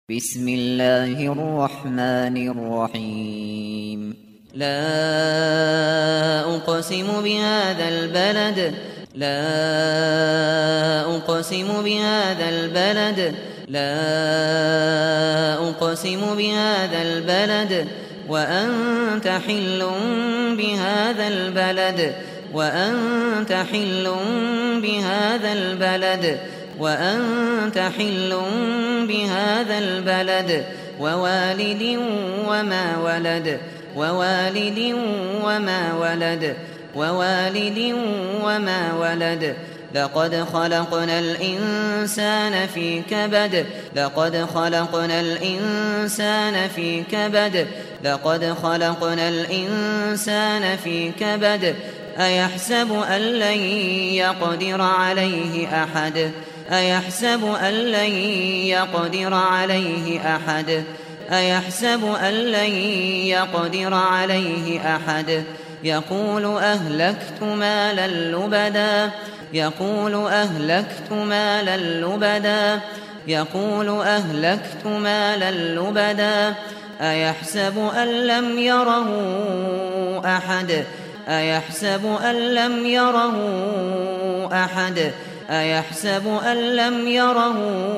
بسم الله الرحمن الرحيم لا أقسم بهذا البلد لا أقسم بهذا البلد لا أقسم بهذا البلد وأنت حل بهذا البلد وأنت حل بهذا البلد وأنت حل بهذا البلد ووالد وما ولد ووالد وما ولد ووالد وما ولد لقد خلقنا الإنسان في كبد لقد خلقنا الإنسان في كبد لقد خلقنا الإنسان في كبد أيحسب أن لن يقدر عليه أحد أيحسب أن لن يقدر عليه أحد أيحسب أن لن يقدر عليه أحد يقول أهلكت مالا لبدا يقول أهلكت مالا لبدا يقول أهلكت مالا لبدا أيحسب أن لم يره أحد أيحسب أن لم يره أحد أيحسب أن لم يره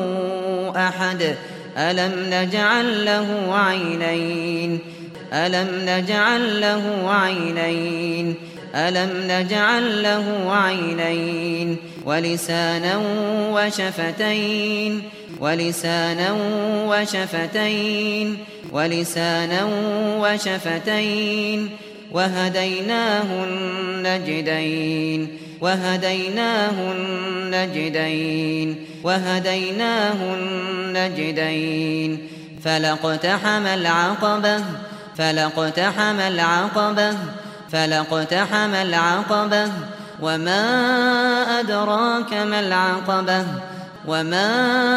أحد ألم نجعل له عينين ألم نجعل له عينين ألم نجعل له عينين ولسانا وشفتين ولسانا وشفتين ولسانا وشفتين وهديناه النجدين وهديناه النجدين وهديناه النجدين فلاقتحم العقبة فلاقتحم العقبة فلاقتحم العقبة وما أدراك ما العقبة وما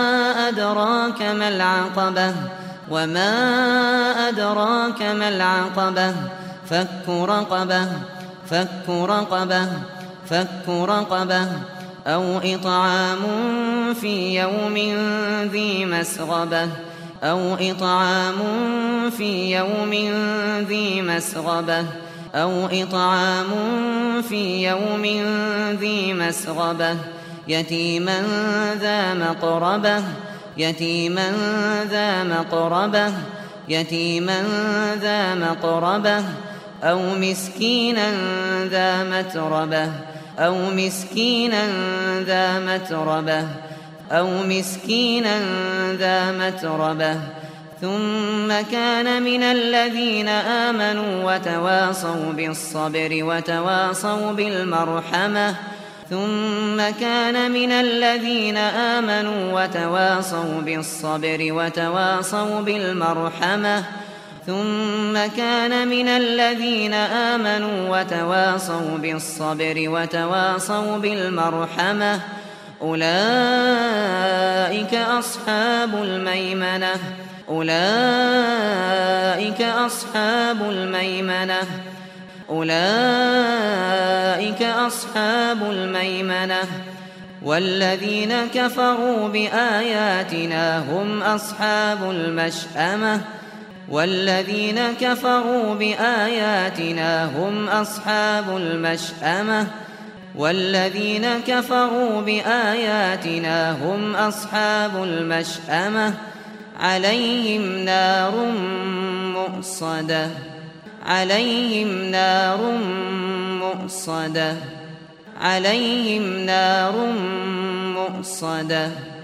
أدراك ما العقبة وما أدراك ما العقبة فك رقبة فك رقبة فك رقبة أو إطعام في يوم ذي مسغبة أو إطعام في يوم ذي مسغبة أو إطعام في يوم ذي مسغبة يتيما ذا مقربة يتيما ذا مقربة يتيما ذا مقربة أو مسكينا ذا متربة أو مسكينا ذا متربة أو مسكينا ذا متربة ثم كان من الذين آمنوا وتواصوا بالصبر وتواصوا بالمرحمة ثم كان من الذين آمنوا وتواصوا بالصبر وتواصوا بالمرحمة ثم كان من الذين آمنوا وتواصوا بالصبر وتواصوا بالمرحمة أولئك أصحاب الميمنة أولئك أصحاب الميمنة أولئك أصحاب الميمنة والذين كفروا بآياتنا هم أصحاب المشأمة والذين كفروا بآياتنا هم أصحاب المشأمة والذين كفروا بآياتنا هم أصحاب المشأمة عليهم نار مؤصدة عليهم نار مؤصدة عليهم نار مؤصدة